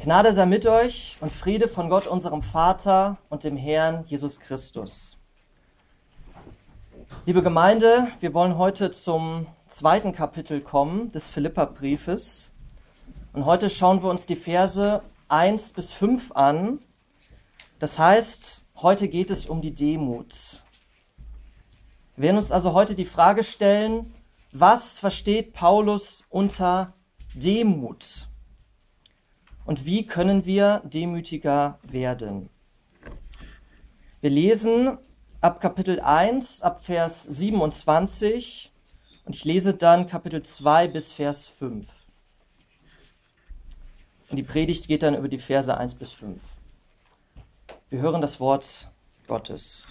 Gnade sei mit euch und Friede von Gott, unserem Vater und dem Herrn Jesus Christus. Liebe Gemeinde, wir wollen heute zum zweiten Kapitel kommen des Philipperbriefes. Und heute schauen wir uns die Verse 1 bis 5 an. Das heißt, heute geht es um die Demut. Wir werden uns also heute die Frage stellen, was versteht Paulus unter Demut? Und wie können wir demütiger werden? Wir lesen ab Kapitel 1, ab Vers 27 und ich lese dann Kapitel 2 bis Vers 5. Und die Predigt geht dann über die Verse 1 bis 5. Wir hören das Wort Gottes.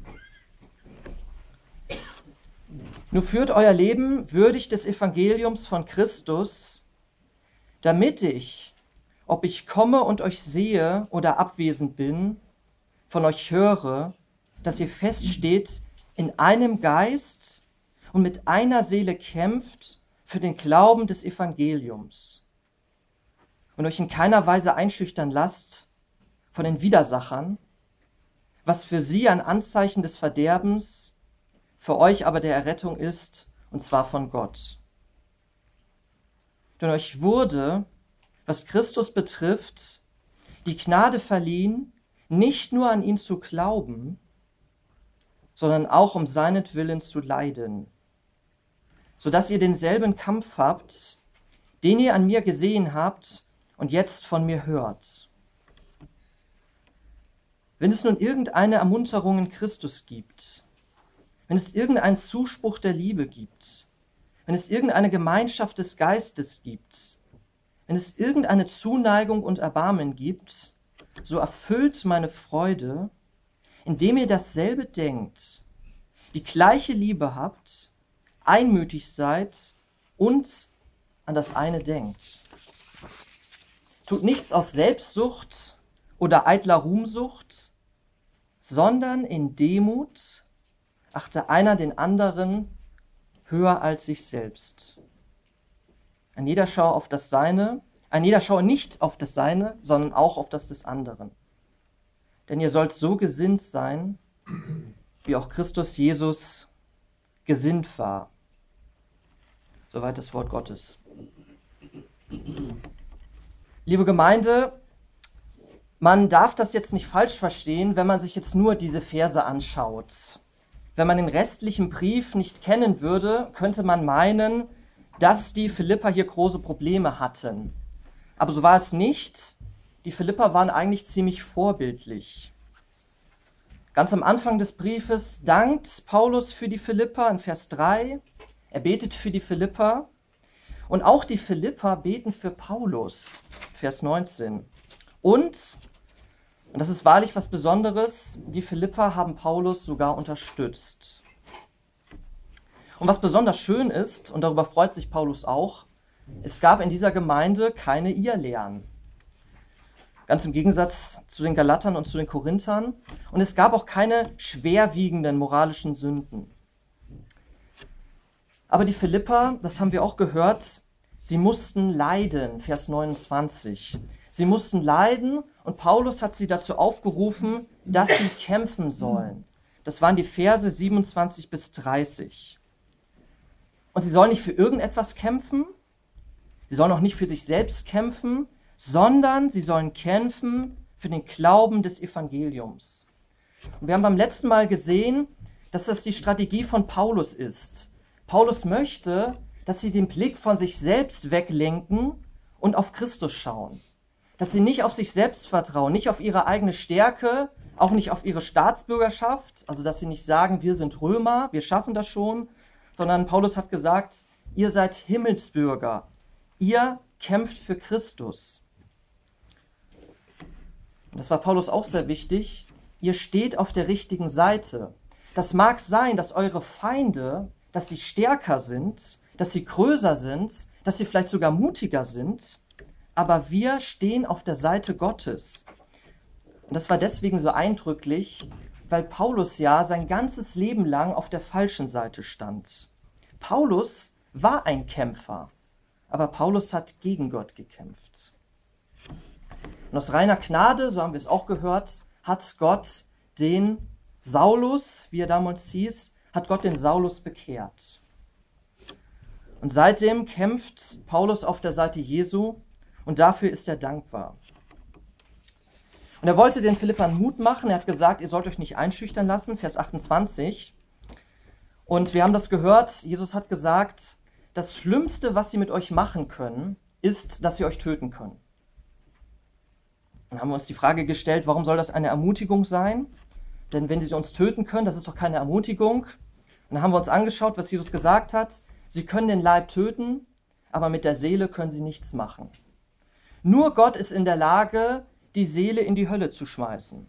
Nur führt euer Leben würdig des Evangeliums von Christus, damit ich, ob ich komme und euch sehe oder abwesend bin, von euch höre, dass ihr feststeht in einem Geist und mit einer Seele kämpft für den Glauben des Evangeliums und euch in keiner Weise einschüchtern lasst von den Widersachern, was für sie ein Anzeichen des Verderbens, für euch aber der Errettung ist, und zwar von Gott. Denn euch wurde, was Christus betrifft, die Gnade verliehen, nicht nur an ihn zu glauben, sondern auch um seinetwillen zu leiden, sodass ihr denselben Kampf habt, den ihr an mir gesehen habt und jetzt von mir hört. Wenn es nun irgendeine Ermunterung in Christus gibt, wenn es irgendeinen Zuspruch der Liebe gibt, wenn es irgendeine Gemeinschaft des Geistes gibt, wenn es irgendeine Zuneigung und Erbarmen gibt, so erfüllt meine Freude, indem ihr dasselbe denkt, die gleiche Liebe habt, einmütig seid und an das eine denkt. Tut nichts aus Selbstsucht oder eitler Ruhmsucht, sondern in Demut achte einer den anderen höher als sich selbst. Ein jeder schaue nicht auf das Seine, sondern auch auf das des anderen. Denn ihr sollt so gesinnt sein, wie auch Christus Jesus gesinnt war. Soweit das Wort Gottes. Liebe Gemeinde, man darf das jetzt nicht falsch verstehen, wenn man sich jetzt nur diese Verse anschaut. Wenn man den restlichen Brief nicht kennen würde, könnte man meinen, dass die Philipper hier große Probleme hatten. Aber so war es nicht. Die Philipper waren eigentlich ziemlich vorbildlich. Ganz am Anfang des Briefes dankt Paulus für die Philipper in Vers 3. Er betet für die Philipper. Und auch die Philipper beten für Paulus, Vers 19. Und das ist wahrlich was Besonderes, die Philipper haben Paulus sogar unterstützt. Und was besonders schön ist, und darüber freut sich Paulus auch, es gab in dieser Gemeinde keine Irrlehren. Ganz im Gegensatz zu den Galatern und zu den Korinthern. Und es gab auch keine schwerwiegenden moralischen Sünden. Aber die Philipper, das haben wir auch gehört, sie mussten leiden, Vers 29. Sie mussten leiden und Paulus hat sie dazu aufgerufen, dass sie kämpfen sollen. Das waren die Verse 27 bis 30. Und sie sollen nicht für irgendetwas kämpfen, sie sollen auch nicht für sich selbst kämpfen, sondern sie sollen kämpfen für den Glauben des Evangeliums. Und wir haben beim letzten Mal gesehen, dass das die Strategie von Paulus ist. Paulus möchte, dass sie den Blick von sich selbst weglenken und auf Christus schauen. Dass sie nicht auf sich selbst vertrauen, nicht auf ihre eigene Stärke, auch nicht auf ihre Staatsbürgerschaft, also dass sie nicht sagen, wir sind Römer, wir schaffen das schon, sondern Paulus hat gesagt, ihr seid Himmelsbürger, ihr kämpft für Christus. Und das war Paulus auch sehr wichtig, ihr steht auf der richtigen Seite. Das mag sein, dass eure Feinde, dass sie stärker sind, dass sie größer sind, dass sie vielleicht sogar mutiger sind, aber wir stehen auf der Seite Gottes. Und das war deswegen so eindrücklich, weil Paulus ja sein ganzes Leben lang auf der falschen Seite stand. Paulus war ein Kämpfer, aber Paulus hat gegen Gott gekämpft. Und aus reiner Gnade, so haben wir es auch gehört, hat Gott den Saulus, wie er damals hieß, hat Gott den Saulus bekehrt. Und seitdem kämpft Paulus auf der Seite Jesu und dafür ist er dankbar. Und er wollte den Philippern Mut machen. Er hat gesagt, ihr sollt euch nicht einschüchtern lassen, Vers 28. Und wir haben das gehört, Jesus hat gesagt, das Schlimmste, was sie mit euch machen können, ist, dass sie euch töten können. Dann haben wir uns die Frage gestellt, warum soll das eine Ermutigung sein? Denn wenn sie uns töten können, das ist doch keine Ermutigung. Und dann haben wir uns angeschaut, was Jesus gesagt hat. Sie können den Leib töten, aber mit der Seele können sie nichts machen. Nur Gott ist in der Lage, die Seele in die Hölle zu schmeißen.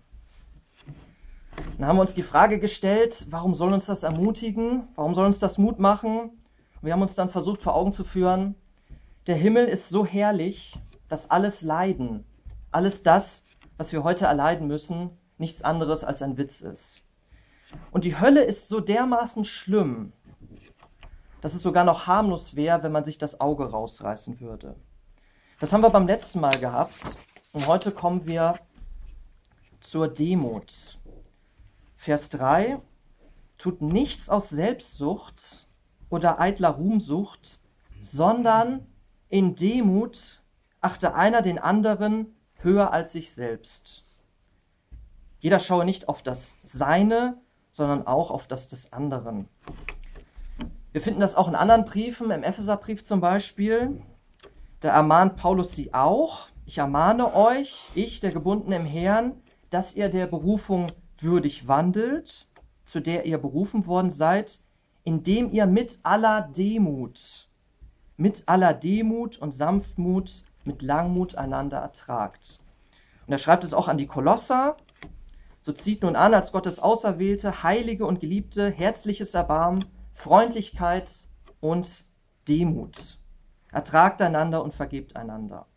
Dann haben wir uns die Frage gestellt, warum soll uns das ermutigen? Warum soll uns das Mut machen? Und wir haben uns dann versucht vor Augen zu führen, der Himmel ist so herrlich, dass alles Leiden, alles das, was wir heute erleiden müssen, nichts anderes als ein Witz ist. Und die Hölle ist so dermaßen schlimm, dass es sogar noch harmlos wäre, wenn man sich das Auge rausreißen würde. Das haben wir beim letzten Mal gehabt und heute kommen wir zur Demut. Vers 3, tut nichts aus Selbstsucht oder eitler Ruhmsucht, sondern in Demut achte einer den anderen höher als sich selbst. Jeder schaue nicht auf das Seine, sondern auch auf das des anderen. Wir finden das auch in anderen Briefen, im Epheserbrief zum Beispiel. Da ermahnt Paulus sie auch, ich ermahne euch, ich, der Gebundene im Herrn, dass ihr der Berufung würdig wandelt, zu der ihr berufen worden seid, indem ihr mit aller Demut und Sanftmut, mit Langmut einander ertragt. Und er schreibt es auch an die Kolosser, so zieht nun an, als Gottes Auserwählte, Heilige und Geliebte, herzliches Erbarmen, Freundlichkeit und Demut. Ertragt einander und vergebt einander.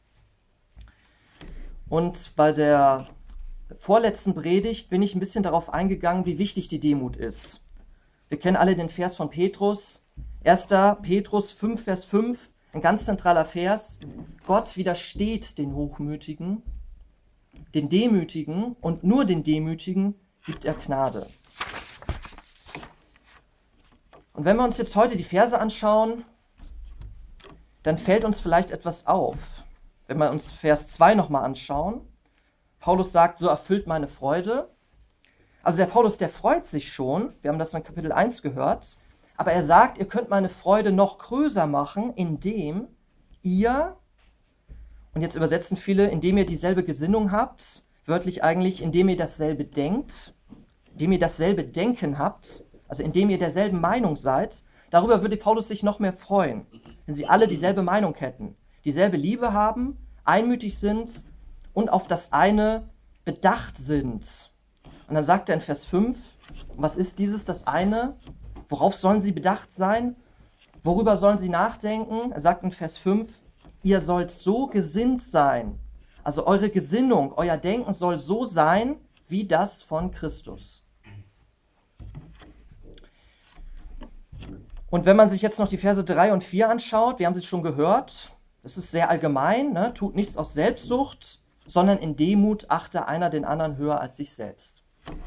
Und bei der vorletzten Predigt bin ich ein bisschen darauf eingegangen, wie wichtig die Demut ist. Wir kennen alle den Vers von Petrus, 1. Petrus 5, Vers 5, ein ganz zentraler Vers. Gott widersteht den Hochmütigen, den Demütigen und nur den Demütigen gibt er Gnade. Und wenn wir uns jetzt heute die Verse anschauen, dann fällt uns vielleicht etwas auf. Wenn wir uns Vers 2 nochmal anschauen, Paulus sagt, so erfüllt meine Freude. Also der Paulus, der freut sich schon, wir haben das in Kapitel 1 gehört, aber er sagt, ihr könnt meine Freude noch größer machen, indem ihr, und jetzt übersetzen viele, indem ihr dieselbe Gesinnung habt, wörtlich eigentlich, indem ihr dasselbe denkt, indem ihr dasselbe Denken habt, also indem ihr derselben Meinung seid, darüber würde Paulus sich noch mehr freuen, wenn sie alle dieselbe Meinung hätten, dieselbe Liebe haben, einmütig sind und auf das eine bedacht sind. Und dann sagt er in Vers 5, was ist dieses, das eine? Worauf sollen sie bedacht sein? Worüber sollen sie nachdenken? Er sagt in Vers 5, ihr sollt so gesinnt sein. Also eure Gesinnung, euer Denken soll so sein, wie das von Christus. Und wenn man sich jetzt noch die Verse 3 und 4 anschaut, wir haben sie schon gehört, das ist sehr allgemein, ne? Tut nichts aus Selbstsucht, sondern in Demut achte einer den anderen höher als sich selbst.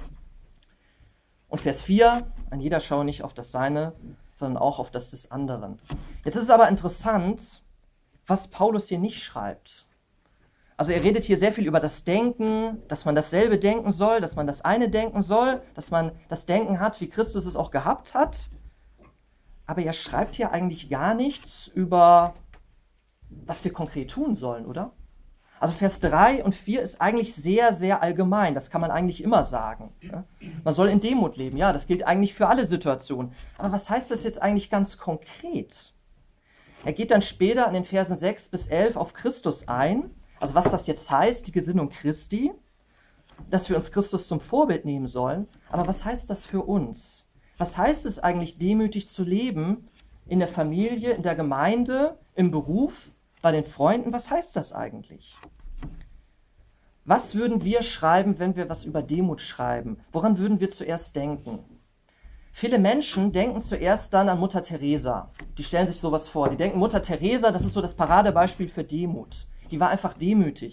Und Vers 4, ein jeder schaue nicht auf das Seine, sondern auch auf das des anderen. Jetzt ist es aber interessant, was Paulus hier nicht schreibt. Also er redet hier sehr viel über das Denken, dass man dasselbe denken soll, dass man das eine denken soll, dass man das Denken hat, wie Christus es auch gehabt hat. Aber er schreibt hier eigentlich gar nichts über, was wir konkret tun sollen, oder? Also Vers 3 und 4 ist eigentlich sehr, sehr allgemein. Das kann man eigentlich immer sagen. Man soll in Demut leben. Ja, das gilt eigentlich für alle Situationen. Aber was heißt das jetzt eigentlich ganz konkret? Er geht dann später in den Versen 6 bis 11 auf Christus ein. Also was das jetzt heißt, die Gesinnung Christi, dass wir uns Christus zum Vorbild nehmen sollen. Aber was heißt das für uns? Was heißt es eigentlich, demütig zu leben in der Familie, in der Gemeinde, im Beruf, bei den Freunden? Was heißt das eigentlich? Was würden wir schreiben, wenn wir was über Demut schreiben? Woran würden wir zuerst denken? Viele Menschen denken zuerst dann an Mutter Teresa. Die stellen sich sowas vor. Die denken, Mutter Teresa, das ist so das Paradebeispiel für Demut. Die war einfach demütig.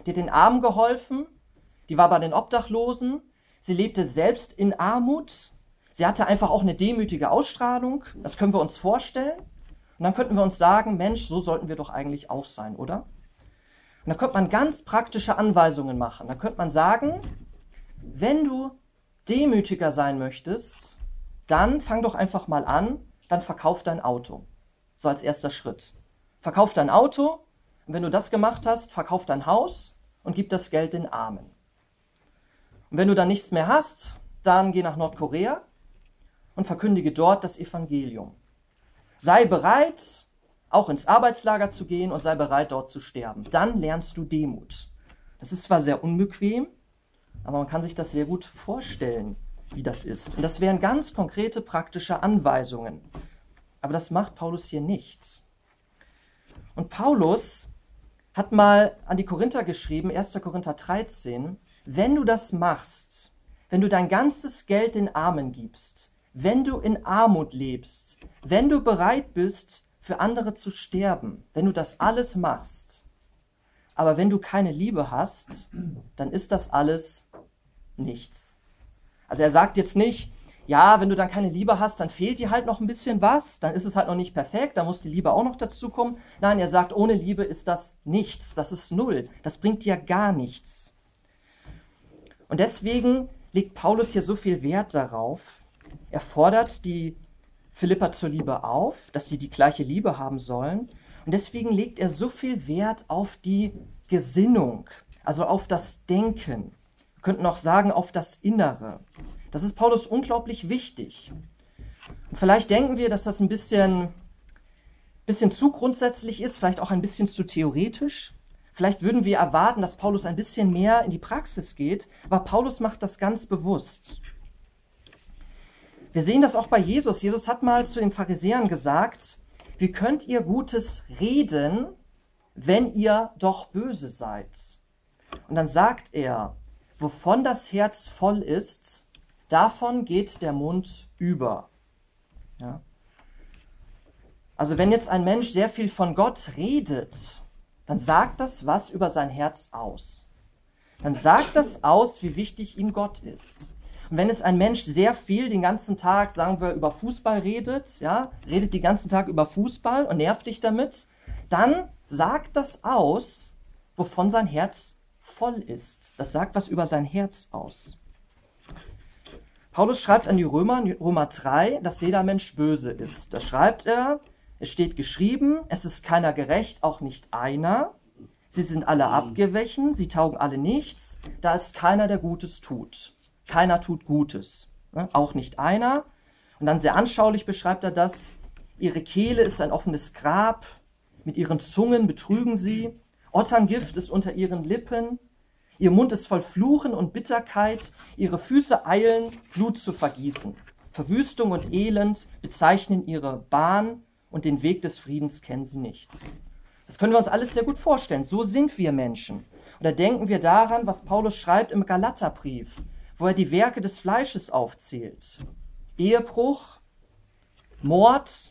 die hat den Armen geholfen, die war bei den Obdachlosen, sie lebte selbst in Armut, sie hatte einfach auch eine demütige Ausstrahlung, das können wir uns vorstellen. Und dann könnten wir uns sagen, Mensch, so sollten wir doch eigentlich auch sein, oder? Und da könnte man ganz praktische Anweisungen machen. Da könnte man sagen, wenn du demütiger sein möchtest, dann fang doch einfach mal an, dann verkauf dein Auto. So als erster Schritt. Verkauf dein Auto und wenn du das gemacht hast, verkauf dein Haus und gib das Geld den Armen. Und wenn du dann nichts mehr hast, dann geh nach Nordkorea und verkündige dort das Evangelium. Sei bereit, auch ins Arbeitslager zu gehen und sei bereit, dort zu sterben. Dann lernst du Demut. Das ist zwar sehr unbequem, aber man kann sich das sehr gut vorstellen, wie das ist. Und das wären ganz konkrete, praktische Anweisungen. Aber das macht Paulus hier nicht. Und Paulus hat mal an die Korinther geschrieben, 1. Korinther 13, wenn du das machst, wenn du dein ganzes Geld den Armen gibst, wenn du in Armut lebst, wenn du bereit bist, für andere zu sterben, wenn du das alles machst, aber wenn du keine Liebe hast, dann ist das alles nichts. Also er sagt jetzt nicht, ja, wenn du dann keine Liebe hast, dann fehlt dir halt noch ein bisschen was, dann ist es halt noch nicht perfekt, da muss die Liebe auch noch dazukommen. Nein, er sagt, ohne Liebe ist das nichts, das ist null, das bringt dir gar nichts. Und deswegen legt Paulus hier so viel Wert darauf, er fordert die Philipper zur Liebe auf, dass sie die gleiche Liebe haben sollen. Und deswegen legt er so viel Wert auf die Gesinnung, also auf das Denken. Wir könnten auch sagen, auf das Innere. Das ist Paulus unglaublich wichtig. Und vielleicht denken wir, dass das ein bisschen zu grundsätzlich ist, vielleicht auch ein bisschen zu theoretisch. Vielleicht würden wir erwarten, dass Paulus ein bisschen mehr in die Praxis geht, aber Paulus macht das ganz bewusst. Wir sehen das auch bei Jesus. Jesus hat mal zu den Pharisäern gesagt, wie könnt ihr Gutes reden, wenn ihr doch böse seid? Und dann sagt er, wovon das Herz voll ist, davon geht der Mund über. Ja? Also wenn jetzt ein Mensch sehr viel von Gott redet, dann sagt das was über sein Herz aus. Dann sagt das aus, wie wichtig ihm Gott ist. Und wenn es ein Mensch sehr viel den ganzen Tag, sagen wir, über Fußball redet, ja, redet den ganzen Tag über Fußball und nervt dich damit, dann sagt das aus, wovon sein Herz voll ist. Das sagt was über sein Herz aus. Paulus schreibt an die Römer, in Römer 3, dass jeder Mensch böse ist. Da schreibt er, es steht geschrieben, es ist keiner gerecht, auch nicht einer. Sie sind alle abgewichen, sie taugen alle nichts, da ist keiner, der Gutes tut. Keiner tut Gutes, ne? Auch nicht einer. Und dann sehr anschaulich beschreibt er das. Ihre Kehle ist ein offenes Grab, mit ihren Zungen betrügen sie. Otterngift ist unter ihren Lippen. Ihr Mund ist voll Fluchen und Bitterkeit. Ihre Füße eilen, Blut zu vergießen. Verwüstung und Elend bezeichnen ihre Bahn und den Weg des Friedens kennen sie nicht. Das können wir uns alles sehr gut vorstellen. So sind wir Menschen. Und da denken wir daran, was Paulus schreibt im Galaterbrief, wo er die Werke des Fleisches aufzählt. Ehebruch, Mord,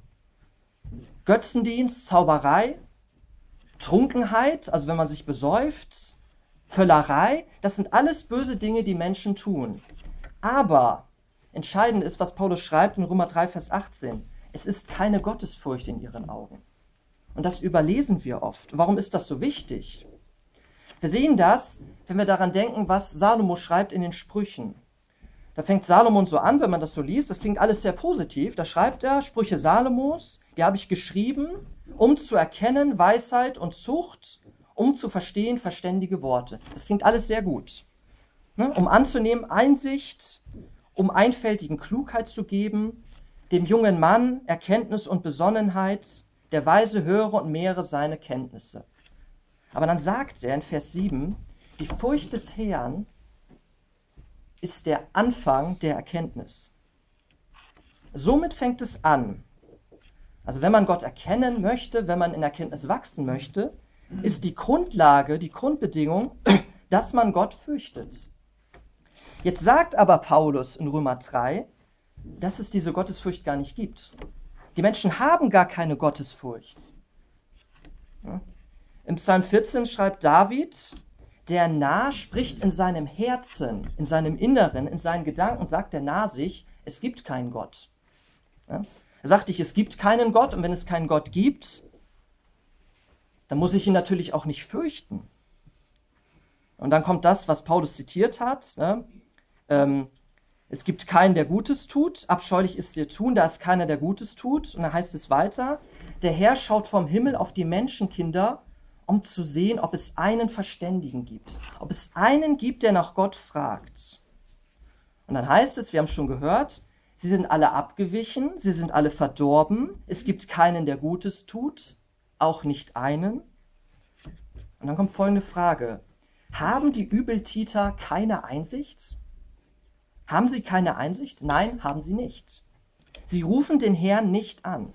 Götzendienst, Zauberei, Trunkenheit, also wenn man sich besäuft, Völlerei, das sind alles böse Dinge, die Menschen tun. Aber entscheidend ist, was Paulus schreibt in Römer 3, Vers 18. Es ist keine Gottesfurcht in ihren Augen. Und das überlesen wir oft. Warum ist das so wichtig? Wir sehen das, wenn wir daran denken, was Salomo schreibt in den Sprüchen. Da fängt Salomon so an, wenn man das so liest, das klingt alles sehr positiv. Da schreibt er, Sprüche Salomos, die habe ich geschrieben, um zu erkennen Weisheit und Zucht, um zu verstehen verständige Worte. Das klingt alles sehr gut. Ne? Um anzunehmen Einsicht, um einfältigen Klugheit zu geben, dem jungen Mann Erkenntnis und Besonnenheit, der Weise höre und mehre seine Kenntnisse. Aber dann sagt er in Vers 7, die Furcht des Herrn ist der Anfang der Erkenntnis. Somit fängt es an. Also wenn man Gott erkennen möchte, wenn man in Erkenntnis wachsen möchte, ist die Grundlage, die Grundbedingung, dass man Gott fürchtet. Jetzt sagt aber Paulus in Römer 3, dass es diese Gottesfurcht gar nicht gibt. Die Menschen haben gar keine Gottesfurcht. Ja? Im Psalm 14 schreibt David, Der Narr spricht in seinem Herzen, in seinem Inneren, in seinen Gedanken, sagt der Narr sich, es gibt keinen Gott. Ja? Er sagt sich, es gibt keinen Gott, und wenn es keinen Gott gibt, dann muss ich ihn natürlich auch nicht fürchten. Und dann kommt das, was Paulus zitiert hat. Ne? Es gibt keinen, der Gutes tut. Abscheulich ist dir tun, da ist keiner, der Gutes tut. Und dann heißt es weiter, der Herr schaut vom Himmel auf die Menschenkinder, um zu sehen, ob es einen Verständigen gibt. Ob es einen gibt, der nach Gott fragt. Und dann heißt es, wir haben es schon gehört, sie sind alle abgewichen, sie sind alle verdorben. Es gibt keinen, der Gutes tut, auch nicht einen. Und dann kommt folgende Frage. Haben die Übeltäter keine Einsicht? Haben sie keine Einsicht? Nein, haben sie nicht. Sie rufen den Herrn nicht an.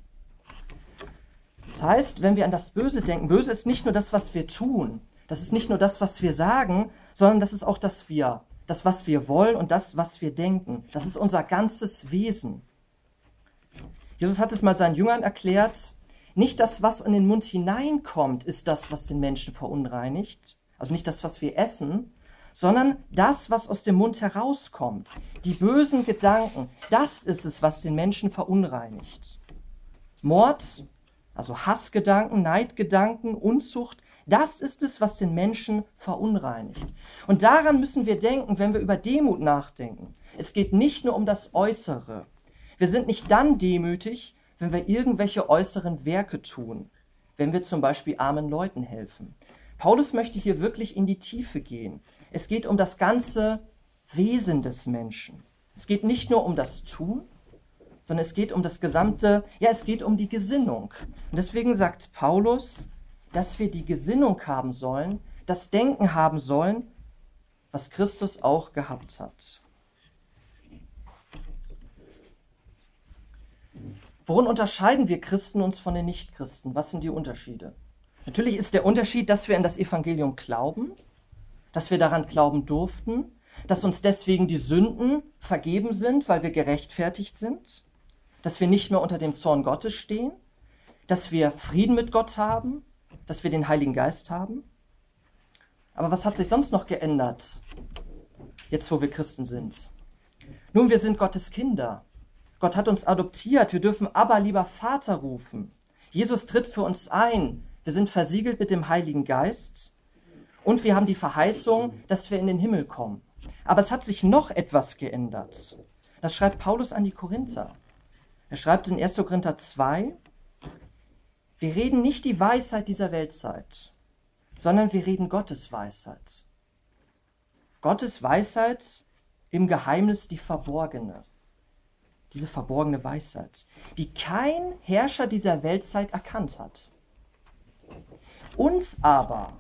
Das heißt, wenn wir an das Böse denken, böse ist nicht nur das, was wir tun, das ist nicht nur das, was wir sagen, sondern das ist auch das, was wir wollen und das, was wir denken. Das ist unser ganzes Wesen. Jesus hat es mal seinen Jüngern erklärt, nicht das, was in den Mund hineinkommt, ist das, was den Menschen verunreinigt, also nicht das, was wir essen, sondern das, was aus dem Mund herauskommt. Die bösen Gedanken, das ist es, was den Menschen verunreinigt. Mord, also Hassgedanken, Neidgedanken, Unzucht, das ist es, was den Menschen verunreinigt. Und daran müssen wir denken, wenn wir über Demut nachdenken. Es geht nicht nur um das Äußere. Wir sind nicht dann demütig, wenn wir irgendwelche äußeren Werke tun, wenn wir zum Beispiel armen Leuten helfen. Paulus möchte hier wirklich in die Tiefe gehen. Es geht um das ganze Wesen des Menschen. Es geht nicht nur um das Tun, sondern es geht um das gesamte, es geht um die Gesinnung. Und deswegen sagt Paulus, dass wir die Gesinnung haben sollen, das Denken haben sollen, was Christus auch gehabt hat. Worin unterscheiden wir Christen uns von den Nichtchristen? Was sind die Unterschiede? Natürlich ist der Unterschied, dass wir an das Evangelium glauben, dass wir daran glauben durften, dass uns deswegen die Sünden vergeben sind, weil wir gerechtfertigt sind, dass wir nicht mehr unter dem Zorn Gottes stehen, dass wir Frieden mit Gott haben, dass wir den Heiligen Geist haben. Aber was hat sich sonst noch geändert, jetzt wo wir Christen sind? Nun, wir sind Gottes Kinder. Gott hat uns adoptiert. Wir dürfen Abba, lieber Vater rufen. Jesus tritt für uns ein. Wir sind versiegelt mit dem Heiligen Geist. Und wir haben die Verheißung, dass wir in den Himmel kommen. Aber es hat sich noch etwas geändert. Das schreibt Paulus an die Korinther. Er schreibt in 1. Korinther 2, wir reden nicht die Weisheit dieser Weltzeit, sondern wir reden Gottes Weisheit. Gottes Weisheit im Geheimnis, die verborgene. Diese verborgene Weisheit, die kein Herrscher dieser Weltzeit erkannt hat. Uns aber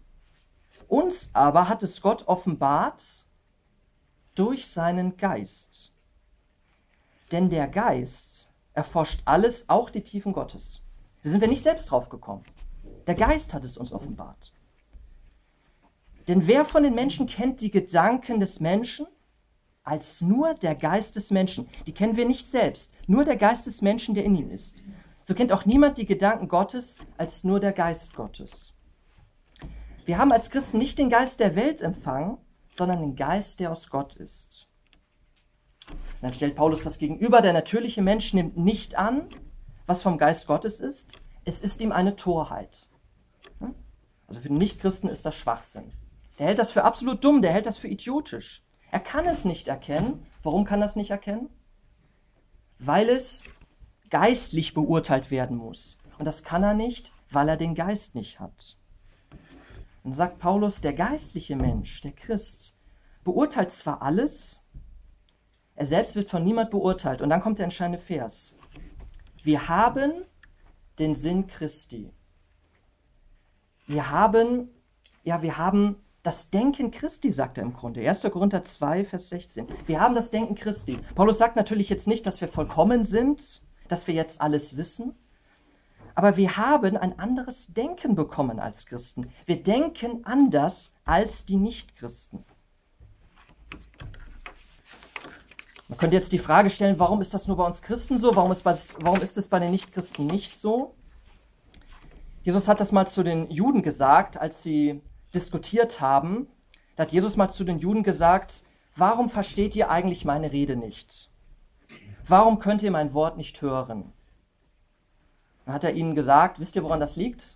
hat es Gott offenbart durch seinen Geist. Denn der Geist erforscht alles, auch die Tiefen Gottes. Da sind wir nicht selbst drauf gekommen. Der Geist hat es uns offenbart. Denn wer von den Menschen kennt die Gedanken des Menschen? Als nur der Geist des Menschen. Die kennen wir nicht selbst, nur der Geist des Menschen, der in ihm ist. So kennt auch niemand die Gedanken Gottes als nur der Geist Gottes. Wir haben als Christen nicht den Geist der Welt empfangen, sondern den Geist, der aus Gott ist. Und dann stellt Paulus das gegenüber, der natürliche Mensch nimmt nicht an, was vom Geist Gottes ist. Es ist ihm eine Torheit. Also für den Nichtchristen ist das Schwachsinn. Der hält das für absolut dumm, der hält das für idiotisch. Er kann es nicht erkennen. Warum kann er es nicht erkennen? Weil es geistlich beurteilt werden muss. Und das kann er nicht, weil er den Geist nicht hat. Und sagt Paulus, der geistliche Mensch, der Christ, beurteilt zwar alles, er selbst wird von niemand beurteilt. Und dann kommt der entscheidende Vers. Wir haben den Sinn Christi. Wir haben das Denken Christi, sagt er im Grunde. 1. Korinther 2, Vers 16. Wir haben das Denken Christi. Paulus sagt natürlich jetzt nicht, dass wir vollkommen sind, dass wir jetzt alles wissen, aber wir haben ein anderes Denken bekommen als Christen. Wir denken anders als die Nichtchristen. Man könnte jetzt die Frage stellen, warum ist das nur bei uns Christen so? Warum ist es bei den Nichtchristen nicht so? Jesus hat das mal zu den Juden gesagt, als sie diskutiert haben, da hat Jesus mal zu den Juden gesagt, warum versteht ihr eigentlich meine Rede nicht? Warum könnt ihr mein Wort nicht hören? Dann hat er ihnen gesagt, wisst ihr, woran das liegt?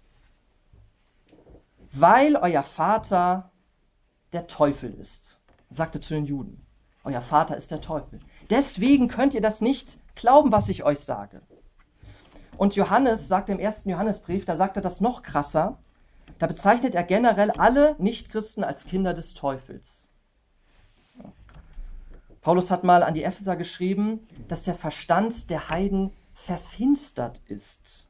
Weil euer Vater der Teufel ist, sagte zu den Juden. Euer Vater ist der Teufel. Deswegen könnt ihr das nicht glauben, was ich euch sage. Und Johannes sagt im 1. Johannesbrief, da sagt er das noch krasser, da bezeichnet er generell alle Nichtchristen als Kinder des Teufels. Paulus hat mal an die Epheser geschrieben, dass der Verstand der Heiden verfinstert ist.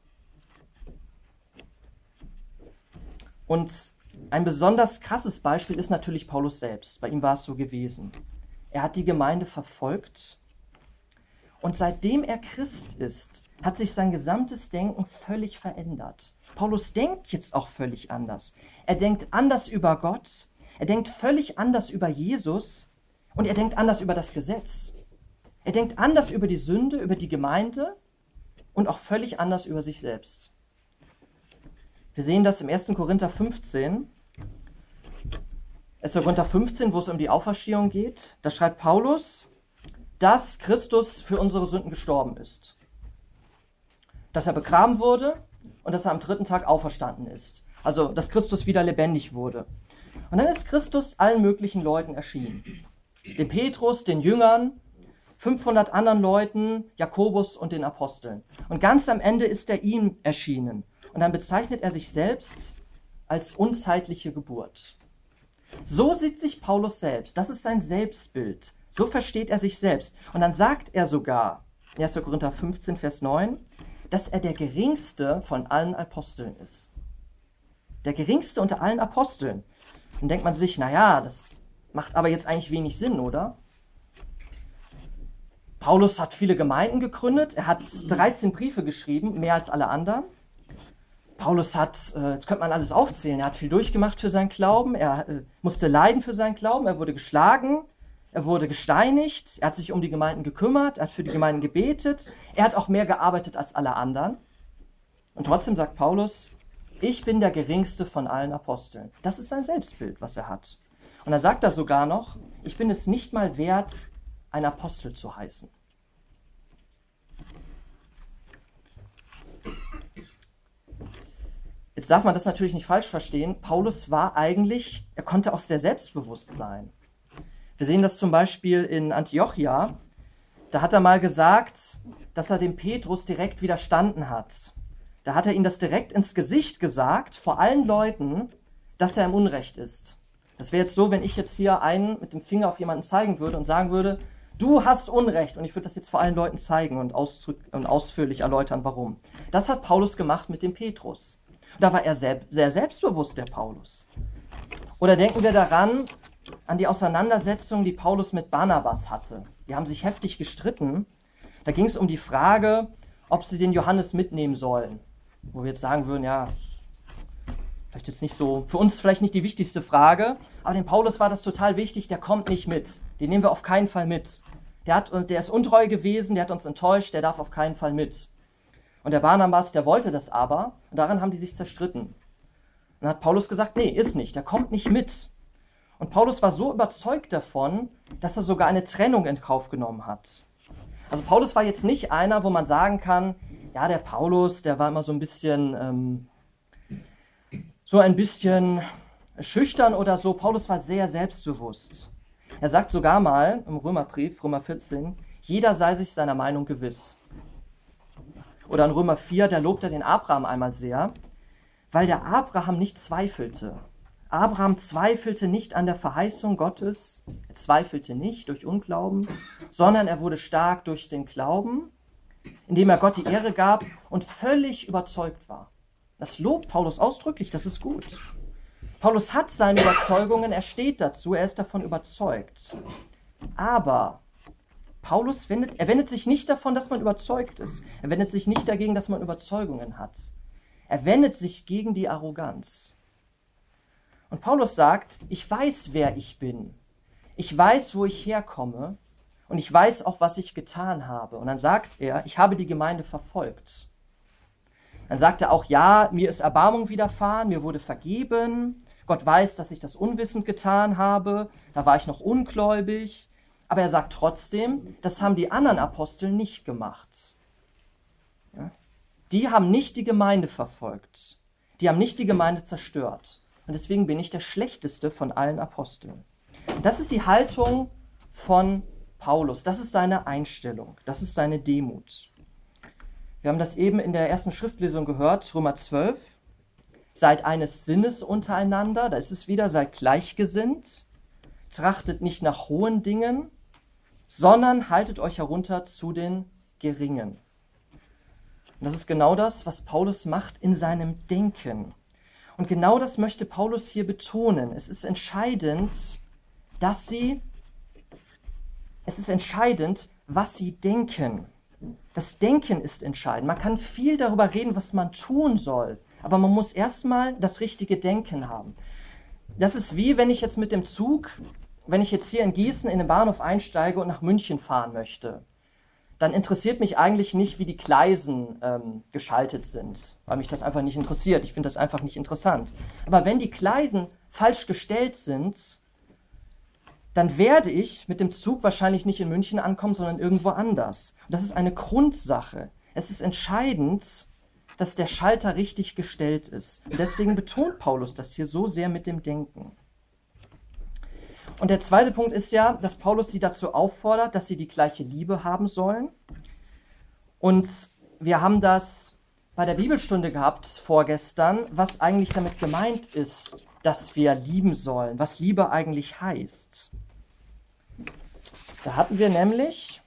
Und ein besonders krasses Beispiel ist natürlich Paulus selbst. Bei ihm war es so gewesen. Er hat die Gemeinde verfolgt und seitdem er Christ ist, hat sich sein gesamtes Denken völlig verändert. Paulus denkt jetzt auch völlig anders. Er denkt anders über Gott, er denkt völlig anders über Jesus und er denkt anders über das Gesetz. Er denkt anders über die Sünde, über die Gemeinde und auch völlig anders über sich selbst. Wir sehen das im 1. Korinther 15. 1. Korinther 15, wo es um die Auferstehung geht. Da schreibt Paulus, dass Christus für unsere Sünden gestorben ist. Dass er begraben wurde und dass er am 3. Tag auferstanden ist. Also, dass Christus wieder lebendig wurde. Und dann ist Christus allen möglichen Leuten erschienen. Dem Petrus, den Jüngern, 500 anderen Leuten, Jakobus und den Aposteln. Und ganz am Ende ist er ihm erschienen. Und dann bezeichnet er sich selbst als unzeitliche Geburt. So sieht sich Paulus selbst. Das ist sein Selbstbild. So versteht er sich selbst. Und dann sagt er sogar, 1. Korinther 15, Vers 9, dass er der geringste von allen Aposteln ist. Der geringste unter allen Aposteln. Dann denkt man sich, naja, das macht aber jetzt eigentlich wenig Sinn, oder? Paulus hat viele Gemeinden gegründet, er hat 13 Briefe geschrieben, mehr als alle anderen. Paulus hat, jetzt könnte man alles aufzählen, er hat viel durchgemacht für seinen Glauben, er musste leiden für seinen Glauben, er wurde geschlagen, er wurde gesteinigt, er hat sich um die Gemeinden gekümmert, er hat für die Gemeinden gebetet, er hat auch mehr gearbeitet als alle anderen. Und trotzdem sagt Paulus, ich bin der geringste von allen Aposteln. Das ist sein Selbstbild, was er hat. Und dann sagt er sogar noch, ich bin es nicht mal wert, ein Apostel zu heißen. Jetzt darf man das natürlich nicht falsch verstehen. Paulus war eigentlich, er konnte auch sehr selbstbewusst sein. Wir sehen das zum Beispiel in Antiochia. Da hat er mal gesagt, dass er dem Petrus direkt widerstanden hat. Da hat er ihm das direkt ins Gesicht gesagt, vor allen Leuten, dass er im Unrecht ist. Das wäre jetzt so, wenn ich jetzt hier einen mit dem Finger auf jemanden zeigen würde und sagen würde, du hast Unrecht. Und ich würde das jetzt vor allen Leuten zeigen und ausführlich erläutern, warum. Das hat Paulus gemacht mit dem Petrus. Da war er sehr selbstbewusst, der Paulus. Oder denken wir daran, an die Auseinandersetzung, die Paulus mit Barnabas hatte. Die haben sich heftig gestritten. Da ging es um die Frage, ob sie den Johannes mitnehmen sollen. Wo wir jetzt sagen würden, ja, vielleicht jetzt nicht so, für uns vielleicht nicht die wichtigste Frage, aber dem Paulus war das total wichtig, der kommt nicht mit. Den nehmen wir auf keinen Fall mit. Der ist untreu gewesen, der hat uns enttäuscht, der darf auf keinen Fall mit. Und der Barnabas, der wollte das aber, und daran haben die sich zerstritten. Und dann hat Paulus gesagt, nee, ist nicht, der kommt nicht mit. Und Paulus war so überzeugt davon, dass er sogar eine Trennung in Kauf genommen hat. Also Paulus war jetzt nicht einer, wo man sagen kann, ja, der Paulus, der war immer so ein bisschen schüchtern oder so. Paulus war sehr selbstbewusst. Er sagt sogar mal im Römerbrief, Römer 14, jeder sei sich seiner Meinung gewiss. Oder in Römer 4, da lobt er den Abraham einmal sehr, weil der Abraham nicht zweifelte. Abraham zweifelte nicht an der Verheißung Gottes, er zweifelte nicht durch Unglauben, sondern er wurde stark durch den Glauben, indem er Gott die Ehre gab und völlig überzeugt war. Das lobt Paulus ausdrücklich, das ist gut. Paulus hat seine Überzeugungen, er steht dazu, er ist davon überzeugt. Aber Paulus wendet sich nicht davon, dass man überzeugt ist. Er wendet sich nicht dagegen, dass man Überzeugungen hat. Er wendet sich gegen die Arroganz. Und Paulus sagt, ich weiß, wer ich bin. Ich weiß, wo ich herkomme. Und ich weiß auch, was ich getan habe. Und dann sagt er, ich habe die Gemeinde verfolgt. Dann sagt er auch, ja, mir ist Erbarmung widerfahren, mir wurde vergeben. Gott weiß, dass ich das unwissend getan habe, da war ich noch ungläubig. Aber er sagt trotzdem, das haben die anderen Apostel nicht gemacht. Ja? Die haben nicht die Gemeinde verfolgt. Die haben nicht die Gemeinde zerstört. Und deswegen bin ich der schlechteste von allen Aposteln. Das ist die Haltung von Paulus. Das ist seine Einstellung. Das ist seine Demut. Wir haben das eben in der ersten Schriftlesung gehört, Römer 12. Seid eines Sinnes untereinander, da ist es wieder, seid gleichgesinnt, trachtet nicht nach hohen Dingen, sondern haltet euch herunter zu den Geringen. Und das ist genau das, was Paulus macht in seinem Denken. Und genau das möchte Paulus hier betonen. Es ist entscheidend, was sie denken. Das Denken ist entscheidend. Man kann viel darüber reden, was man tun soll, aber man muss erstmal das richtige Denken haben. Das ist wie, wenn ich jetzt mit dem Zug, wenn ich jetzt hier in Gießen in den Bahnhof einsteige und nach München fahren möchte, dann interessiert mich eigentlich nicht, wie die Gleisen geschaltet sind, weil mich das einfach nicht interessiert. Ich finde das einfach nicht interessant. Aber wenn die Gleisen falsch gestellt sind, dann werde ich mit dem Zug wahrscheinlich nicht in München ankommen, sondern irgendwo anders. Und das ist eine Grundsache. Es ist entscheidend, dass der Schalter richtig gestellt ist. Und deswegen betont Paulus das hier so sehr mit dem Denken. Und der zweite Punkt ist ja, dass Paulus sie dazu auffordert, dass sie die gleiche Liebe haben sollen. Und wir haben das bei der Bibelstunde gehabt vorgestern, was eigentlich damit gemeint ist, dass wir lieben sollen, was Liebe eigentlich heißt. Da hatten wir nämlich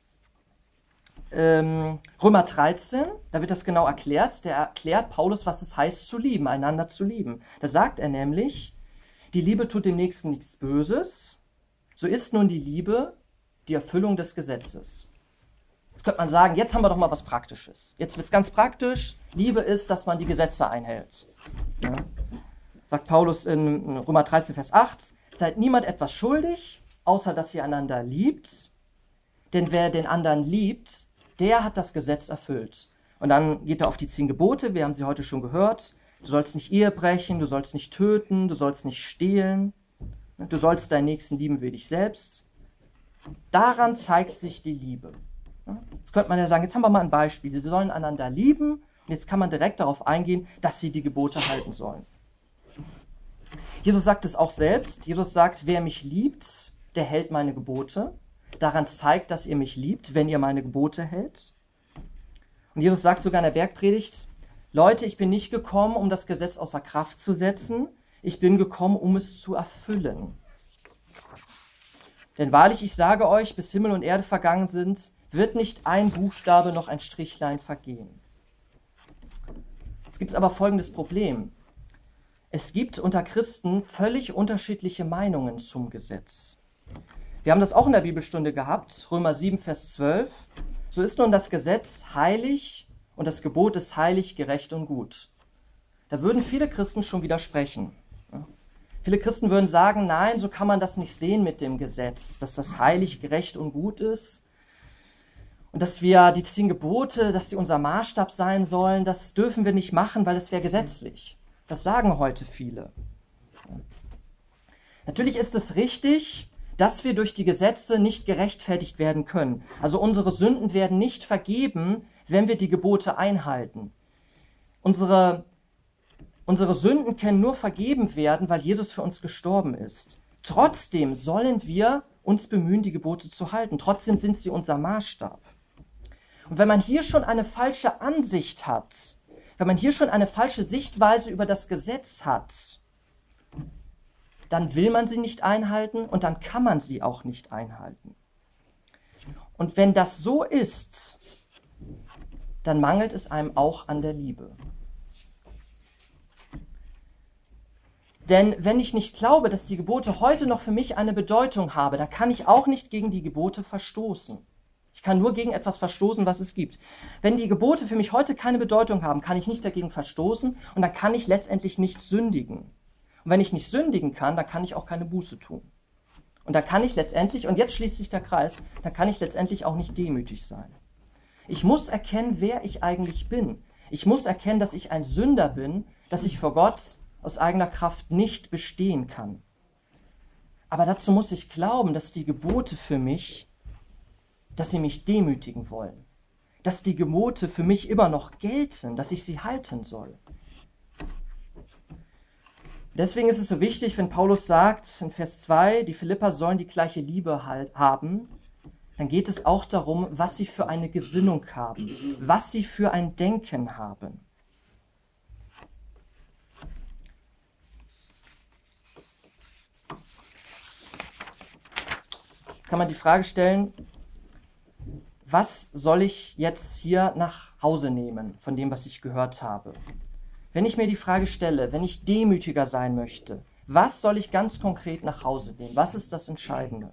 Römer 13, da wird das genau erklärt. Der erklärt Paulus, was es heißt zu lieben, einander zu lieben. Da sagt er nämlich, die Liebe tut dem Nächsten nichts Böses, so ist nun die Liebe die Erfüllung des Gesetzes. Jetzt könnte man sagen, jetzt haben wir doch mal was Praktisches. Jetzt wird es ganz praktisch. Liebe ist, dass man die Gesetze einhält. Ja. Sagt Paulus in Römer 13, Vers 8, seid niemand etwas schuldig, außer dass ihr einander liebt, denn wer den anderen liebt, der hat das Gesetz erfüllt. Und dann geht er auf die 10 Gebote, wir haben sie heute schon gehört. Du sollst nicht Ehe brechen, du sollst nicht töten, du sollst nicht stehlen, du sollst deinen Nächsten lieben wie dich selbst. Daran zeigt sich die Liebe. Jetzt könnte man ja sagen, jetzt haben wir mal ein Beispiel. Sie sollen einander lieben und jetzt kann man direkt darauf eingehen, dass sie die Gebote halten sollen. Jesus sagt es auch selbst. Jesus sagt, wer mich liebt, der hält meine Gebote. Daran zeigt, dass ihr mich liebt, wenn ihr meine Gebote hält. Und Jesus sagt sogar in der Bergpredigt, Leute, ich bin nicht gekommen, um das Gesetz außer Kraft zu setzen. Ich bin gekommen, um es zu erfüllen. Denn wahrlich, ich sage euch, bis Himmel und Erde vergangen sind, wird nicht ein Buchstabe noch ein Strichlein vergehen. Jetzt gibt es aber folgendes Problem. Es gibt unter Christen völlig unterschiedliche Meinungen zum Gesetz. Wir haben das auch in der Bibelstunde gehabt, Römer 7, Vers 12. So ist nun das Gesetz heilig und das Gebot ist heilig, gerecht und gut. Da würden viele Christen schon widersprechen. Viele Christen würden sagen, nein, so kann man das nicht sehen mit dem Gesetz, dass das heilig, gerecht und gut ist. Und dass wir die 10 Gebote, dass die unser Maßstab sein sollen, das dürfen wir nicht machen, weil es wäre gesetzlich. Das sagen heute viele. Natürlich ist es richtig, dass wir durch die Gesetze nicht gerechtfertigt werden können. Also unsere Sünden werden nicht vergeben, wenn wir die Gebote einhalten. Unsere Sünden können nur vergeben werden, weil Jesus für uns gestorben ist. Trotzdem sollen wir uns bemühen, die Gebote zu halten. Trotzdem sind sie unser Maßstab. Und wenn man hier schon eine falsche Ansicht hat, wenn man hier schon eine falsche Sichtweise über das Gesetz hat, dann will man sie nicht einhalten und dann kann man sie auch nicht einhalten. Und wenn das so ist, dann mangelt es einem auch an der Liebe. Denn wenn ich nicht glaube, dass die Gebote heute noch für mich eine Bedeutung haben, dann kann ich auch nicht gegen die Gebote verstoßen. Ich kann nur gegen etwas verstoßen, was es gibt. Wenn die Gebote für mich heute keine Bedeutung haben, kann ich nicht dagegen verstoßen und dann kann ich letztendlich nicht sündigen. Und wenn ich nicht sündigen kann, dann kann ich auch keine Buße tun. Und dann kann ich letztendlich, und jetzt schließt sich der Kreis, dann kann ich letztendlich auch nicht demütig sein. Ich muss erkennen, wer ich eigentlich bin. Ich muss erkennen, dass ich ein Sünder bin, dass ich vor Gott aus eigener Kraft nicht bestehen kann. Aber dazu muss ich glauben, dass die Gebote für mich, dass sie mich demütigen wollen. Dass die Gebote für mich immer noch gelten, dass ich sie halten soll. Deswegen ist es so wichtig, wenn Paulus sagt in Vers 2, die Philipper sollen die gleiche Liebe haben, dann geht es auch darum, was sie für eine Gesinnung haben, was sie für ein Denken haben. Jetzt kann man die Frage stellen, was soll ich jetzt hier nach Hause nehmen von dem, was ich gehört habe? Wenn ich mir die Frage stelle, wenn ich demütiger sein möchte, was soll ich ganz konkret nach Hause nehmen? Was ist das Entscheidende?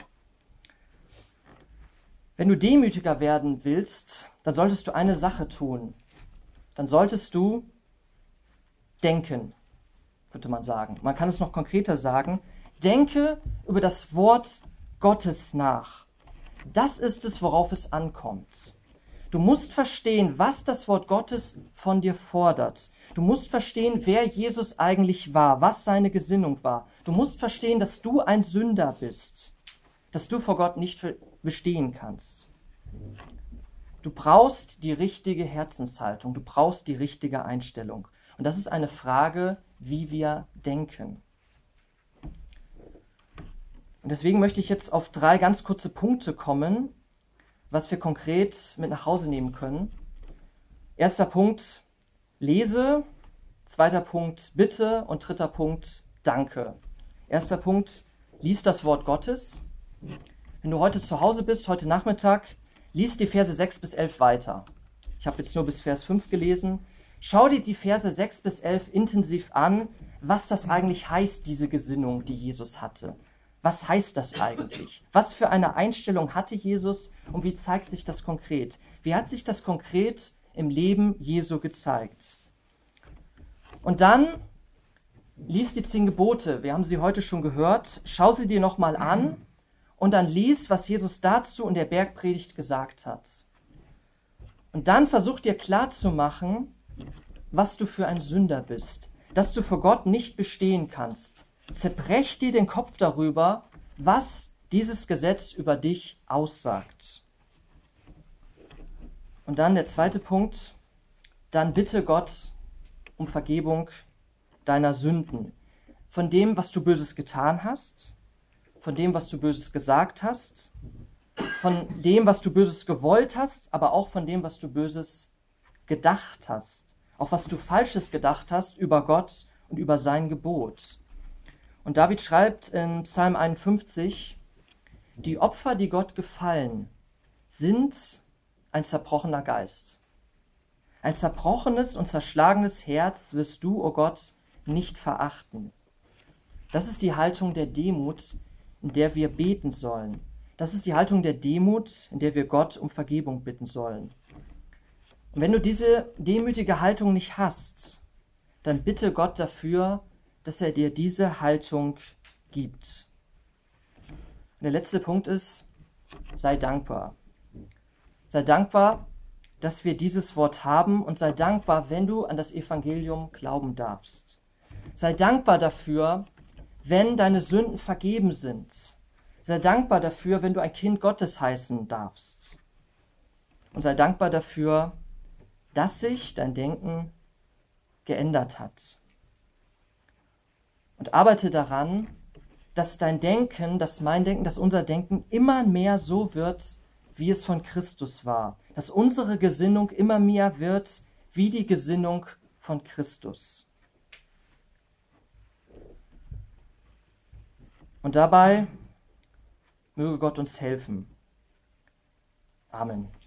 Wenn du demütiger werden willst, dann solltest du eine Sache tun. Dann solltest du denken, könnte man sagen. Man kann es noch konkreter sagen. Denke über das Wort Gottes nach. Das ist es, worauf es ankommt. Du musst verstehen, was das Wort Gottes von dir fordert. Du musst verstehen, wer Jesus eigentlich war, was seine Gesinnung war. Du musst verstehen, dass du ein Sünder bist, dass du vor Gott nicht bestehen kannst. Du brauchst die richtige Herzenshaltung, du brauchst die richtige Einstellung. Und das ist eine Frage, wie wir denken. Und deswegen möchte ich jetzt auf 3 ganz kurze Punkte kommen, was wir konkret mit nach Hause nehmen können. Erster Punkt, lese. Zweiter Punkt, bitte. Und dritter Punkt, danke. Erster Punkt, lies das Wort Gottes. Wenn du heute zu Hause bist, heute Nachmittag, lies die Verse 6 bis 11 weiter. Ich habe jetzt nur bis Vers 5 gelesen. Schau dir die Verse 6 bis 11 intensiv an, was das eigentlich heißt, diese Gesinnung, die Jesus hatte. Was heißt das eigentlich? Was für eine Einstellung hatte Jesus und wie zeigt sich das konkret? Wie hat sich das konkret im Leben Jesu gezeigt? Und dann lies die 10 Gebote. Wir haben sie heute schon gehört. Schau sie dir nochmal an und dann lies, was Jesus dazu in der Bergpredigt gesagt hat. Und dann versuch dir klarzumachen, was du für ein Sünder bist, dass du vor Gott nicht bestehen kannst. Zerbrech dir den Kopf darüber, was dieses Gesetz über dich aussagt. Und dann der zweite Punkt, dann bitte Gott um Vergebung deiner Sünden. Von dem, was du Böses getan hast, von dem, was du Böses gesagt hast, von dem, was du Böses gewollt hast, aber auch von dem, was du Böses gedacht hast. Auch was du Falsches gedacht hast über Gott und über sein Gebot. Und David schreibt in Psalm 51, die Opfer, die Gott gefallen, sind ein zerbrochener Geist. Ein zerbrochenes und zerschlagenes Herz wirst du, o Gott, nicht verachten. Das ist die Haltung der Demut, in der wir beten sollen. Das ist die Haltung der Demut, in der wir Gott um Vergebung bitten sollen. Und wenn du diese demütige Haltung nicht hast, dann bitte Gott dafür, dass er dir diese Haltung gibt. Und der letzte Punkt ist, sei dankbar. Sei dankbar, dass wir dieses Wort haben und sei dankbar, wenn du an das Evangelium glauben darfst. Sei dankbar dafür, wenn deine Sünden vergeben sind. Sei dankbar dafür, wenn du ein Kind Gottes heißen darfst. Und sei dankbar dafür, dass sich dein Denken geändert hat. Und arbeite daran, dass dein Denken, dass mein Denken, dass unser Denken immer mehr so wird, wie es von Christus war. Dass unsere Gesinnung immer mehr wird, wie die Gesinnung von Christus. Und dabei möge Gott uns helfen. Amen.